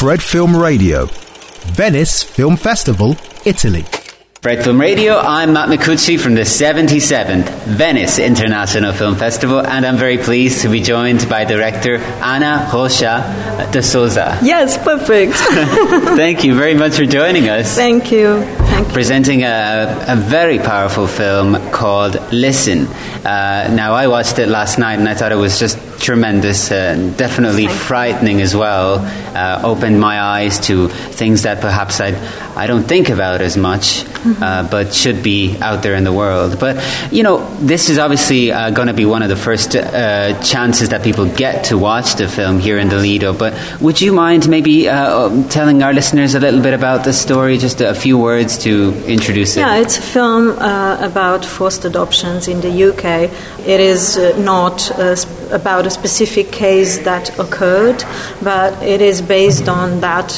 Fred Film Radio, Venice Film Festival, Italy. Fred Film Radio, I'm Matt Micucci from the 77th Venice International Film Festival, and I'm very pleased to be joined by director Ana Rocha de Souza. Yes, perfect. Thank you very much for joining us. Thank you. Thank you. Presenting a very powerful film called Listen. Now, I watched it last night and I thought it was just tremendous and definitely frightening as well. Opened my eyes to things that perhaps I don't think about as much, but should be out there in the world. But, you know, this is obviously going to be one of the first chances that people get to watch the film here in the Lido. But would you mind maybe telling our listeners a little bit about the story, just a few words to introduce it? Yeah, it's a film about forced adoptions in the UK. It is not about a specific case that occurred, but it is based on that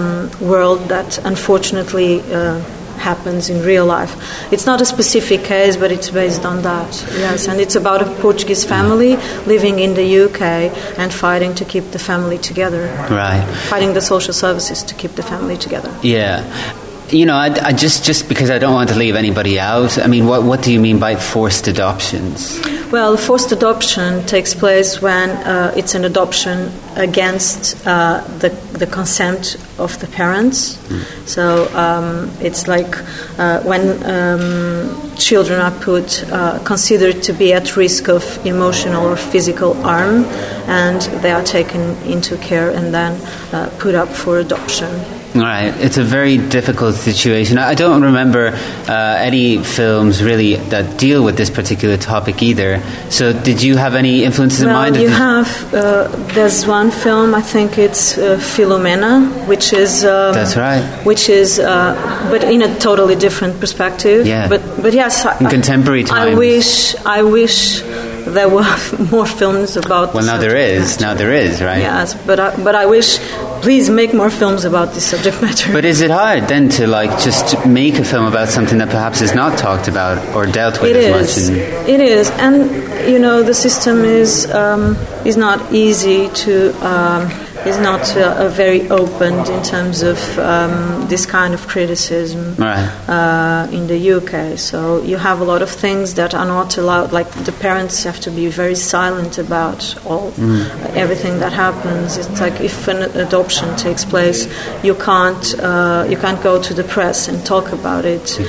world that unfortunately happens in real life. It's not a specific case, but it's based on that. Yes, and it's about a Portuguese family living in the UK and fighting to keep the family together. Right. Fighting the social services to keep the family together. Yeah. You know, I just because I don't want to leave anybody out, I mean, what do you mean by forced adoptions? Well, forced adoption takes place when it's an adoption against the consent of the parents. So it's like when children are considered to be at risk of emotional or physical harm, and they are taken into care and then put up for adoption. Right, it's a very difficult situation. I don't remember any films really that deal with this particular topic either. So did you have any influences in mind? Well, you have, there's one film, I think it's Filomena, which is... That's right. Which is, but in a totally different perspective. Yeah. But yes... In contemporary times. I wish there were more films about well, now there is. Now there is, right? Yes, but I wish... Please make more films about this subject matter. But is it hard then to just make a film about something that perhaps is not talked about or dealt with as much? It is, and you know the system is not easy to. Is not very open in terms of this kind of criticism in the UK. So you have a lot of things that are not allowed. Like the parents have to be very silent about everything that happens. It's like if an adoption takes place, you can't go to the press and talk about it.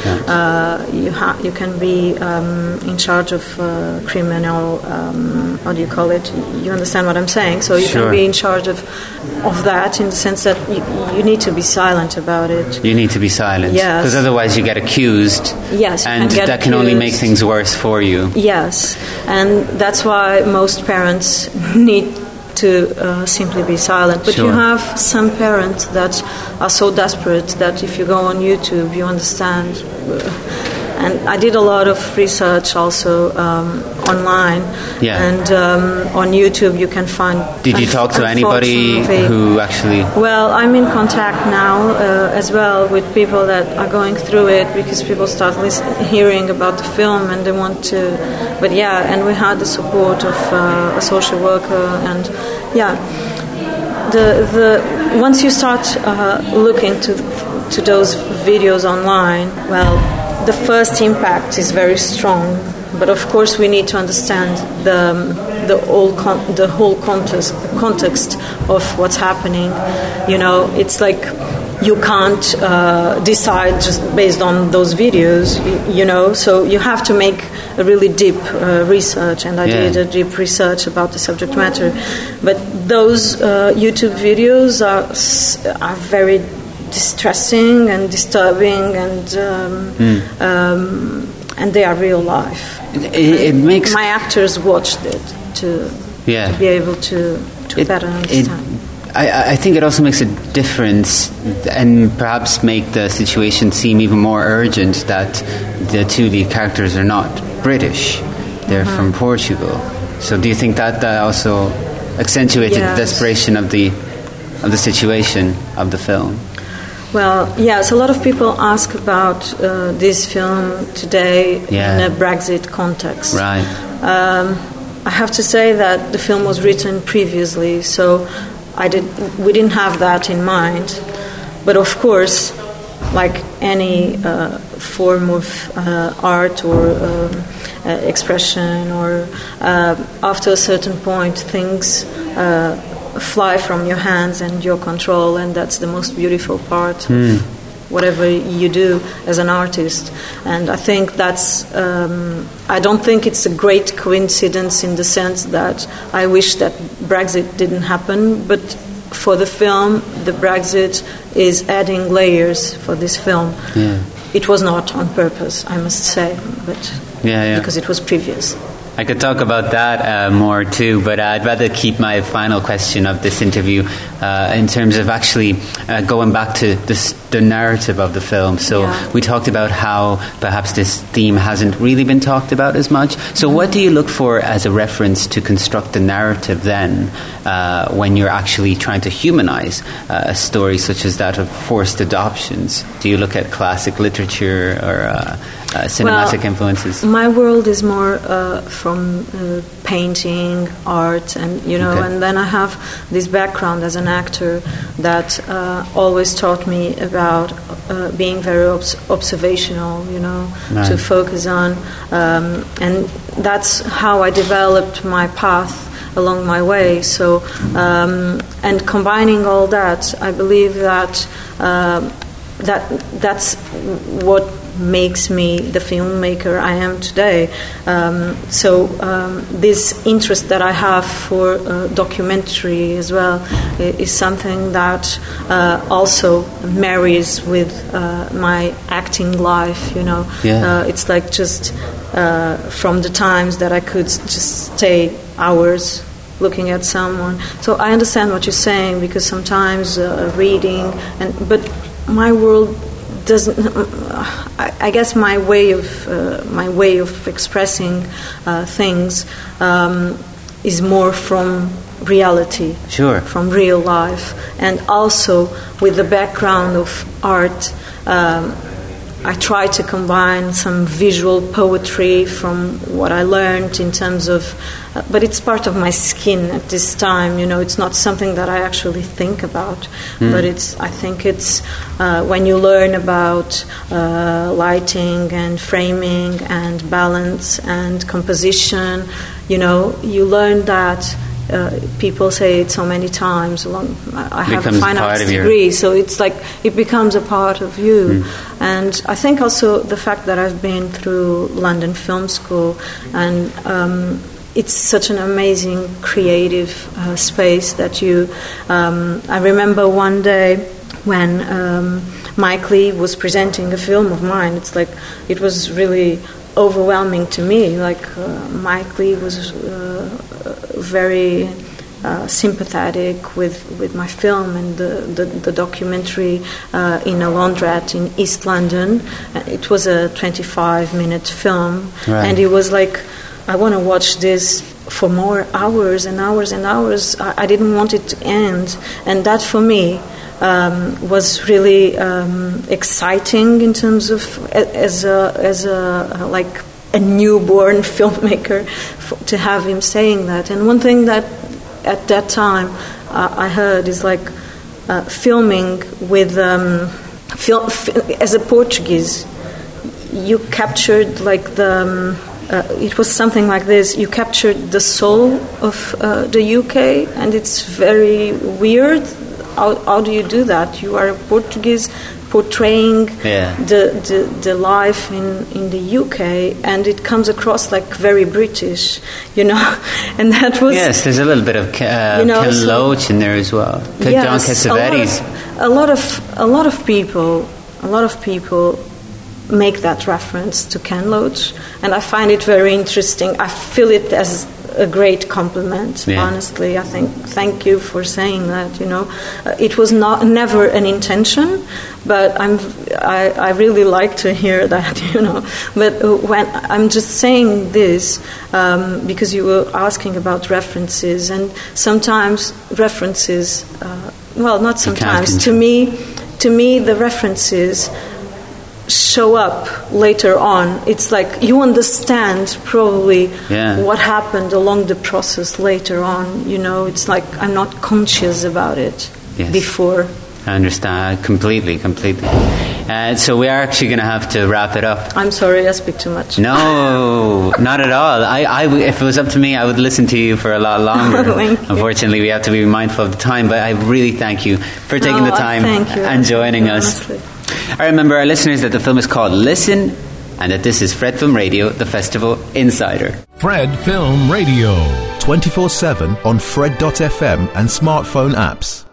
You can be in charge of criminal. How do you call it? You understand what I'm saying? So you can be in charge of that in the sense that you need to be silent about it. You need to be silent. Yes. Because otherwise you get accused. Yes. And that can only make things worse for you. Yes. And that's why most parents need to simply be silent. But you have some parents that are so desperate that if you go on YouTube, you understand. And I did a lot of research also online. Yeah. And on YouTube you can find... Did you talk to anybody who actually... Well, I'm in contact now as well with people that are going through it because people start hearing about the film and they want to... But yeah, and we had the support of a social worker and once you start looking to those videos online, well... The first impact is very strong, but of course we need to understand the whole context of what's happening. You know, it's like you can't decide just based on those videos. You know, so you have to make a really deep research, and I did a deep research about the subject matter. But those YouTube videos are very distressing and disturbing, and they are real life. It makes my actors watched it to be able to better understand. I think it also makes a difference, and perhaps make the situation seem even more urgent that the two lead characters are not British; they're from Portugal. So, do you think that also accentuated the desperation of the situation of the film? Well, yes, a lot of people ask about this film today in a Brexit context. Right. I have to say that the film was written previously, so we didn't have that in mind. But of course, like any form of art or expression, or after a certain point, things fly from your hands and your control, and that's the most beautiful part of whatever you do as an artist. And I think that's I don't think it's a great coincidence in the sense that I wish that Brexit didn't happen, but for the film, the Brexit is adding layers for this film. It was not on purpose, I must say, but because it was previous. I could talk about that more too, but I'd rather keep my final question of this interview in terms of actually going back to the narrative of the film. So we talked about how perhaps this theme hasn't really been talked about as much. So what do you look for as a reference to construct the narrative then when you're actually trying to humanize a story such as that of forced adoptions? Do you look at classic literature or cinematic influences? My world is more from painting, art, and and then I have this background as an actor that always taught me about being very observational, to focus on, and that's how I developed my path along my way. So, and combining all that, I believe that that's what makes me the filmmaker I am today. This interest that I have for documentary as well is something that also marries with my acting life. It's like just from the times that I could just stay hours looking at someone. So I understand what you're saying, because sometimes reading but my world doesn't. I guess my way of expressing things is more from reality, from real life, and also with the background of art. I try to combine some visual poetry from what I learned in terms of, but it's part of my skin at this time. It's not something that I actually think about, but I think it's when you learn about lighting and framing and balance and composition, you learn that. People say it so many times. I have a fine arts degree, so it's like it becomes a part of you. And I think also the fact that I've been through London Film School, and it's such an amazing creative space that you. I remember one day when Mike Leigh was presenting a film of mine. It's like it was really overwhelming to me. Like Mike Leigh was very sympathetic with my film and the documentary in a laundrette in East London. It was a 25-minute film, and he was like, I want to watch this for more hours and hours and hours. I didn't want it to end, and that for me was really exciting in terms of as a like a newborn filmmaker to have him saying that. And one thing that at that time I heard is like filming with as a Portuguese, you captured like the it was something like this. You captured the soul of the UK, and it's very weird. How do you do that? You are a Portuguese portraying the life in the UK, and it comes across like very British, and that was there's a little bit of Ken Loach in there as well. John Cassavetes. A lot of people make that reference to Ken Loach, and I find it very interesting. I feel it as a great compliment, honestly. I think thank you for saying that. It was never an intention, but I really like to hear that. But when I'm just saying this because you were asking about references, and sometimes references, not sometimes. To me, the references show up later on. It's like you understand probably what happened along the process later on. It's like I'm not conscious about it before. I understand completely. So we are actually going to have to wrap it up. I'm sorry, I speak too much. No, not at all. If it was up to me, I would listen to you for a lot longer. Unfortunately, we have to be mindful of the time, but I really thank you for taking the time and joining us. Honestly. I remember our listeners that the film is called Listen, and that this is Fred Film Radio, the Festival Insider. Fred Film Radio. 24/7 on Fred.fm and smartphone apps.